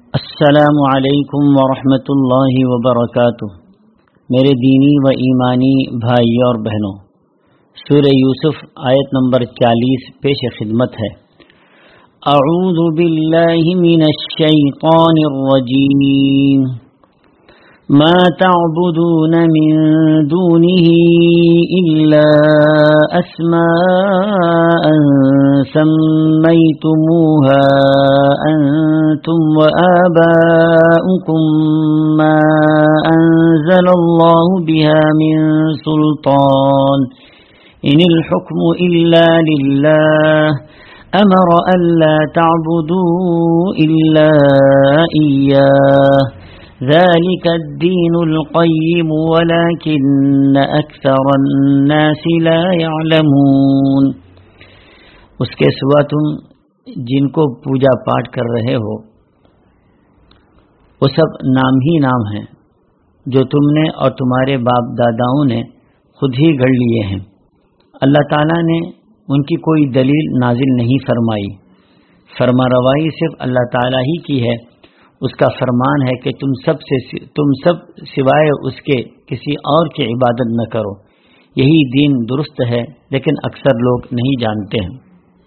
السلام علیکم ورحمۃ اللہ وبرکاتہ۔ میرے دینی و ایمانی بھائی اور بہنوں، سورہ یوسف آیت نمبر 40 پیش خدمت ہے۔ اعوذ باللہ من الشیطان الرجیم، ما تعبدون من دونه الا اسماء سميتموها انتم وآباؤكم ما انزل الله بها من سلطان ان الحكم الا لله امر الا تعبدوا الا اياه ذلك الدين القيم ولكن أكثر الناس لا يعلمون۔ اس کے سوا تم جن کو پوجا پاٹ کر رہے ہو وہ سب نام ہی نام ہیں جو تم نے اور تمہارے باپ داداؤں نے خود ہی گھڑ لیے ہیں۔ اللہ تعالیٰ نے ان کی کوئی دلیل نازل نہیں فرمائی۔ فرما روائی صرف اللہ تعالیٰ ہی کی ہے۔ اس کا فرمان ہے کہ تم سب سوائے اس کے کسی اور کی عبادت نہ کرو، یہی دین درست ہے، لیکن اکثر لوگ نہیں جانتے ہیں۔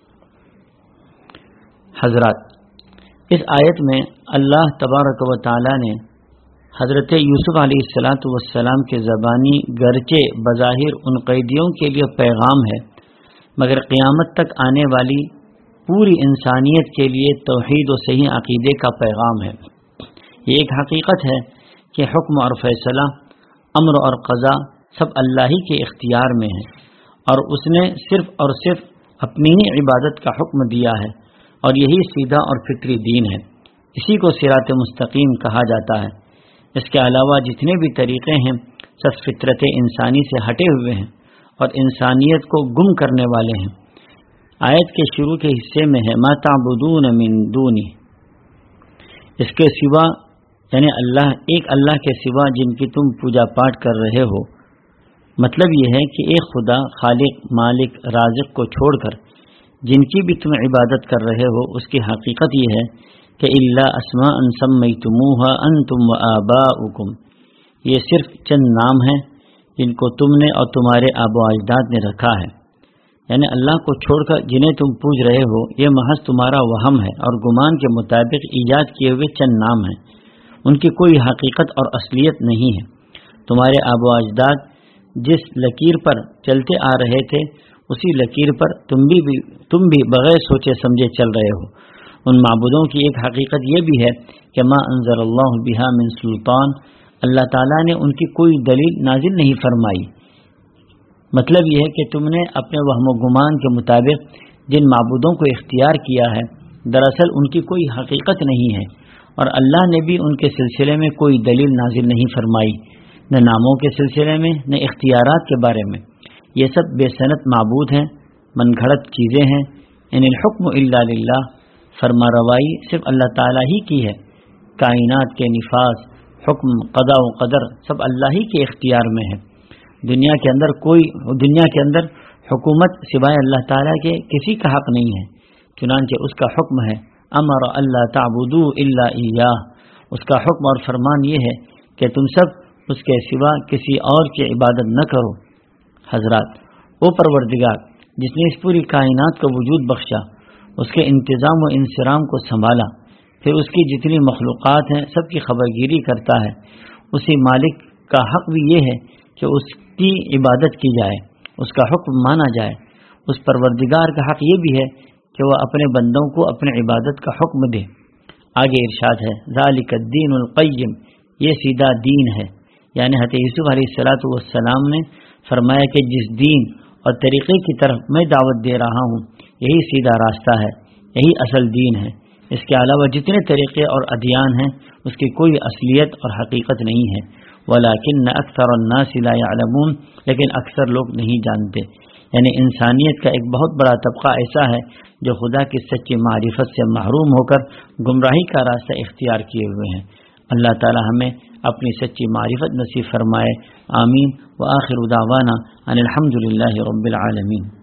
حضرات، اس آیت میں اللہ تبارک و تعالی نے حضرت یوسف علیہ السلام کے زبانی گرچہ بظاہر ان قیدیوں کے لیے پیغام ہے، مگر قیامت تک آنے والی پوری انسانیت کے لیے توحید و صحیح عقیدے کا پیغام ہے۔ یہ ایک حقیقت ہے کہ حکم اور فیصلہ، امر اور قضا سب اللہ ہی کے اختیار میں ہے، اور اس نے صرف اور صرف اپنی ہی عبادت کا حکم دیا ہے، اور یہی سیدھا اور فطری دین ہے۔ اسی کو صراط مستقیم کہا جاتا ہے۔ اس کے علاوہ جتنے بھی طریقے ہیں سب فطرت انسانی سے ہٹے ہوئے ہیں اور انسانیت کو گم کرنے والے ہیں۔ آیت کے شروع کے حصے میں ہے ما تعبدون من دونی، اس کے سوا یعنی اللہ کے سوا جن کی تم پوجا پاٹ کر رہے ہو۔ مطلب یہ ہے کہ ایک خدا خالق مالک رازق کو چھوڑ کر جن کی بھی تم عبادت کر رہے ہو، اس کی حقیقت یہ ہے کہ الا اسماء سمیتموها انتم وآباؤکم، یہ صرف چند نام ہیں جن کو تم نے اور تمہارے آبا و اجداد نے رکھا ہے۔ یعنی اللہ کو چھوڑ کر جنہیں تم پوج رہے ہو یہ محض تمہارا وہم ہے اور گمان کے مطابق ایجاد کیے ہوئے چند نام ہیں، ان کی کوئی حقیقت اور اصلیت نہیں ہے۔ تمہارے آبا و اجداد جس لکیر پر چلتے آ رہے تھے اسی لکیر پر تم بھی بغیر سوچے سمجھے چل رہے ہو۔ ان معبودوں کی ایک حقیقت یہ بھی ہے کہ ما انزل اللہ بہا من سلطان، اللہ تعالیٰ نے ان کی کوئی دلیل نازل نہیں فرمائی۔ مطلب یہ ہے کہ تم نے اپنے وہم و گمان کے مطابق جن معبودوں کو اختیار کیا ہے دراصل ان کی کوئی حقیقت نہیں ہے، اور اللہ نے بھی ان کے سلسلے میں کوئی دلیل نازل نہیں فرمائی، نہ ناموں کے سلسلے میں نہ اختیارات کے بارے میں۔ یہ سب بے صنعت معبود ہیں، من گھڑت چیزیں ہیں۔ ان الحکم الا للہ، فرما روائی صرف اللہ تعالیٰ ہی کی ہے۔ کائنات کے نفاذ، حکم، قضا و قدر سب اللہ ہی کے اختیار میں ہے۔ دنیا کے اندر حکومت سوائے اللہ تعالیٰ کے کسی کا حق نہیں ہے، چنانچہ اس کا حکم ہے امر اللہ تعبدوا الا ایاہ، اس کا حکم اور فرمان یہ ہے کہ تم سب اس کے سوا کسی اور کی عبادت نہ کرو۔ حضرات، وہ پروردگار جس نے اس پوری کائنات کو وجود بخشا، اس کے انتظام و انصرام کو سنبھالا، پھر اس کی جتنی مخلوقات ہیں سب کی خبرگیری کرتا ہے، اسی مالک کا حق بھی یہ ہے کہ اس کی عبادت کی جائے، اس کا حکم مانا جائے۔ اس پروردگار کا حق یہ بھی ہے کہ وہ اپنے بندوں کو اپنے عبادت کا حکم دے۔ آگے ارشاد ہے ذالک الدین القیم، یہ سیدھا دین ہے۔ یعنی حضرت یوسف علیہ السلام نے فرمایا کہ جس دین اور طریقے کی طرف میں دعوت دے رہا ہوں یہی سیدھا راستہ ہے، یہی اصل دین ہے۔ اس کے علاوہ جتنے طریقے اور ادیان ہیں اس کی کوئی اصلیت اور حقیقت نہیں ہے۔ ولیکن اکثر الناس لا يعلمون، لیکن اکثر لوگ نہیں جانتے۔ یعنی انسانیت کا ایک بہت بڑا طبقہ ایسا ہے جو خدا کی سچی معرفت سے محروم ہو کر گمراہی کا راستہ اختیار کیے ہوئے ہیں۔ اللہ تعالی ہمیں اپنی سچی معرفت نصیب فرمائے، آمین۔ وآخر دعوانا ان الحمد للہ رب العالمین۔